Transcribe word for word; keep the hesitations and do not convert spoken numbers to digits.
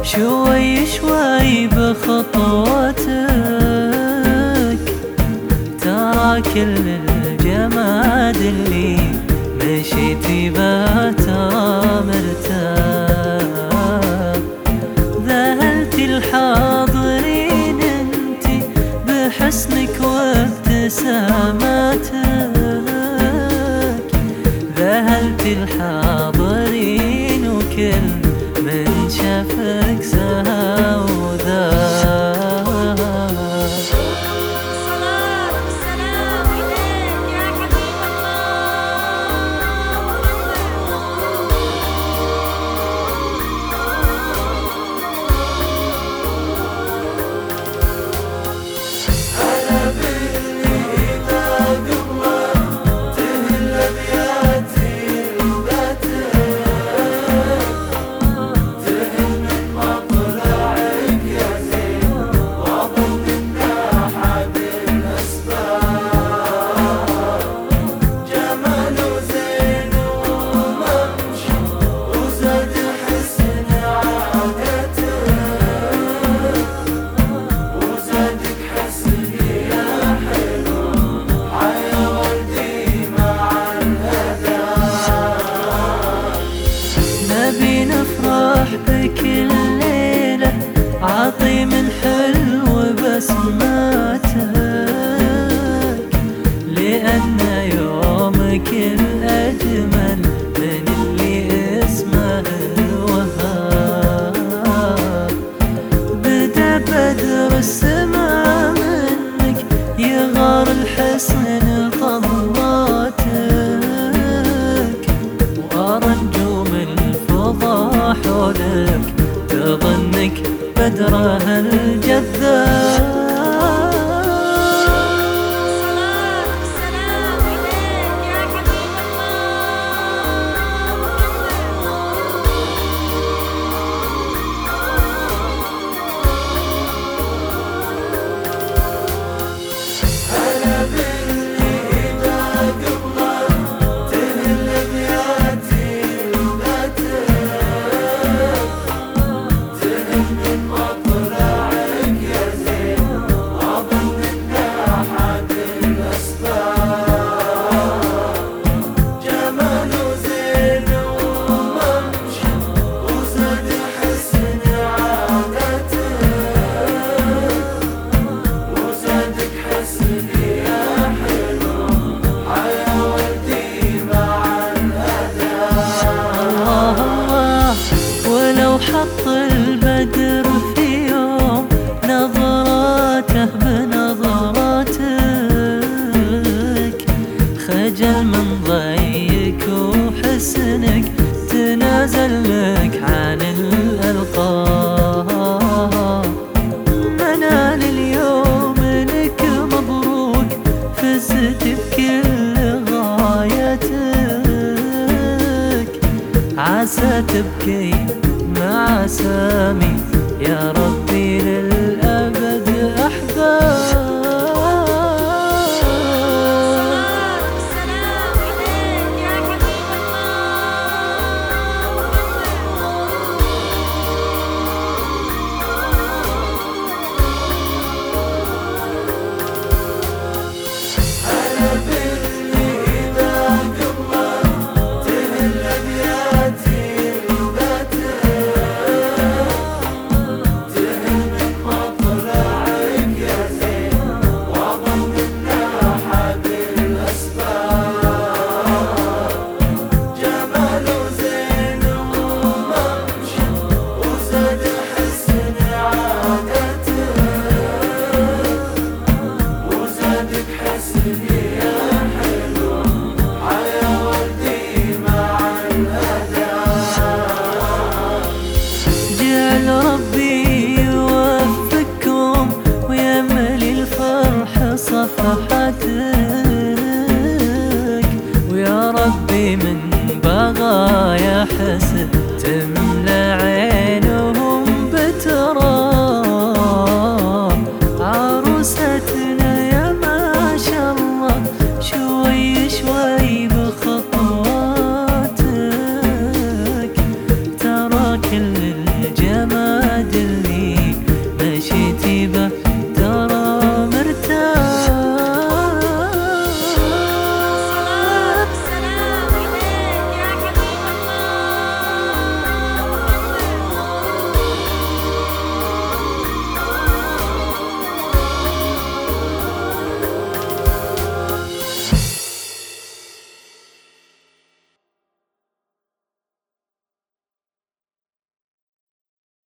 شوي شوي بخطواتك ترى كل الجماد اللي مشيتي باتى مرتاح. ذهلتي الحاضرين انتي بحسنك وابتساماتك، ذهلتي الحاضرين وكل من شافك سها وذاك. الصلاة والسلام عليك يا حبيب هلا باللي إذا قبلك تهل أبياتي وباتك، تهل من مطلعك يا زين وأظن إنه أحد الأسباب. جمال وزين وممشى وزاد حسن عادتك، وزادك حسن يا حلو حيا ولدي مع الهدى. نبي نفرح بك الليلة عطي من حلو بسماتك، لأن يومك الأجمل من اللي اسمه الوهاب. بدا بدر السما منك يغار الحسن طلاتك، وأرى نجوم الفضا حولك تظنك بدرها الجذاب. الصلاة والسلام عليك يا حبيب هلا باللي إذا قبلك تهل أبياتي وباتك، تهل من مطلعك يا زين وأظن إنه أحد الأسباب. جمال وزين وممشى وزاد حسن عادتك، وزادك حسن يا حلو حيا ولدي مع الهدى. الله الله ولو حط البدر في يوم نظراته بنظراتك، خجل من ضيك وحسنك تنازل لك عن الألقاب. منال اليوم لك مبروك فزت بكل غايتك، عسى تبكي مع سامي يا رب